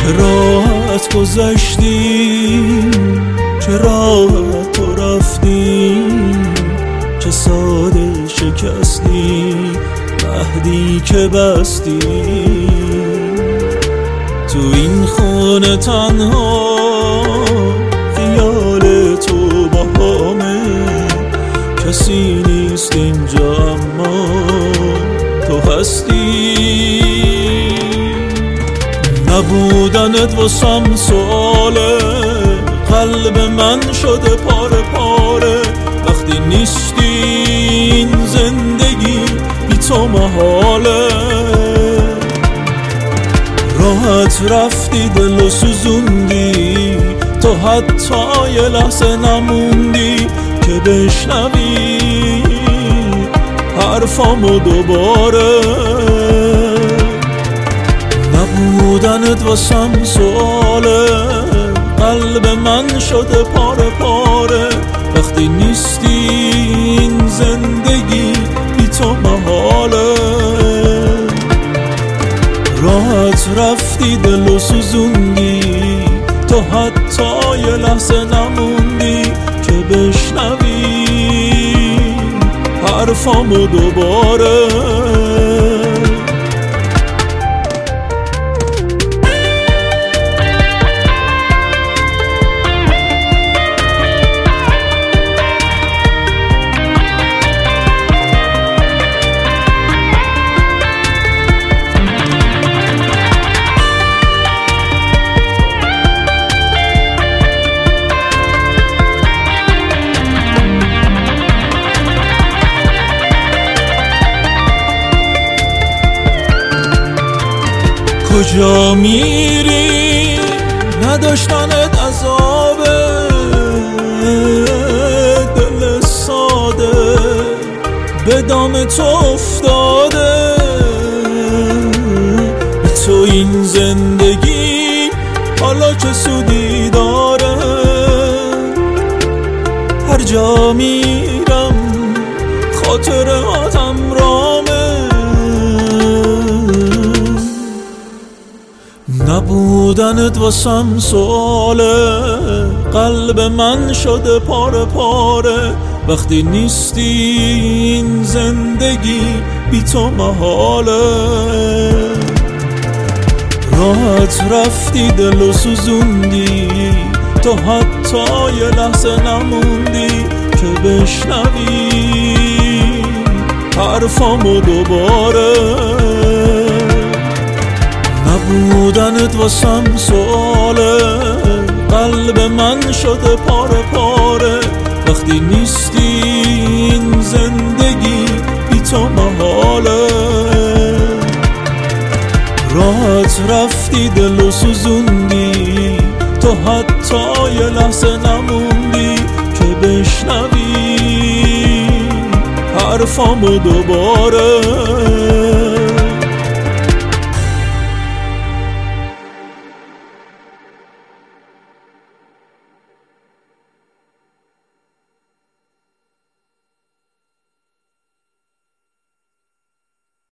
چه راحت گذشتی، چه راحت تو رفتی، چه ساده شکستی عهدی که بستی. تو این خونه تنها خیال تو با همه، کسی نیست اینجا اما تو هستی. نبودنت واسم سواله، قلب من شده پاره پاره. وقتی نیستی این زندگی بی تو محاله. راحت رفتی دلو سوزوندی، تو حتی یه لحظه نموندی که بشنوی حرفامو دوباره. نبودنت واسم سواله، قلب من شده پاره پاره. وقتی نیستی این زندگی بی تو محاله. راحت رفتی دلو سوزوندی، تو حتی یه لحظه نموندی که بشنوی حرفامو دوباره. کجا میری؟ نداشتنت عذابه، دل ساده به دام تو افتاده. تو این زندگی حالا چه سودی داره؟ هر جا میرم خاطراتم رامه. نبودنت واسم سواله، قلب من شده پاره پاره. وقتی نیستی این زندگی بی تو محاله. راحت رفتی دلو سوزوندی، تو حتی یه لحظه نموندی که بشنوی حرفامو دوباره. نبودنت واسم سواله، قلب من شده پاره پاره. وقتی نیستی این زندگی بی تو محاله. راحت رفتی دلو سوزوندی، تو حتی یه لحظه نموندی که بشنوی حرفامو دوباره.